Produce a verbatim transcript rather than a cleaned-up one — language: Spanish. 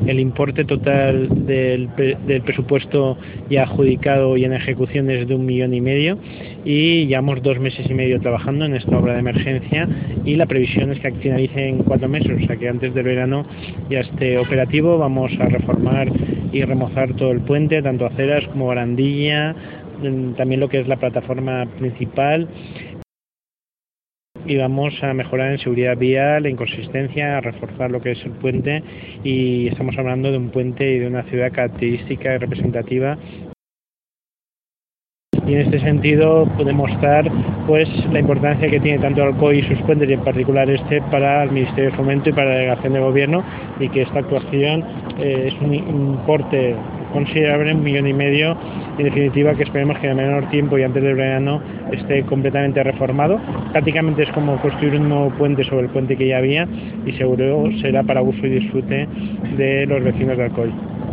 El importe total del, del presupuesto ya adjudicado y en ejecución es de un millón y medio y llevamos dos meses y medio trabajando en esta obra de emergencia y la previsión es que finalice en cuatro meses, o sea que antes del verano ya esté operativo. Vamos a reformar y remozar todo el puente, tanto aceras como barandilla, también lo que es la plataforma principal, y vamos a mejorar en seguridad vial, en consistencia, a reforzar lo que es el puente, y estamos hablando de un puente y de una ciudad característica y representativa. Y en este sentido podemos mostrar pues la importancia que tiene tanto Alcoy y sus puentes, y en particular este, para el Ministerio de Fomento y para la Delegación de Gobierno, y que esta actuación eh, es un importe considerable, un millón y medio, en definitiva, que esperemos que en el menor tiempo y antes del verano esté completamente reformado. Prácticamente es como construir un nuevo puente sobre el puente que ya había, y seguro será para uso y disfrute de los vecinos de Alcoy.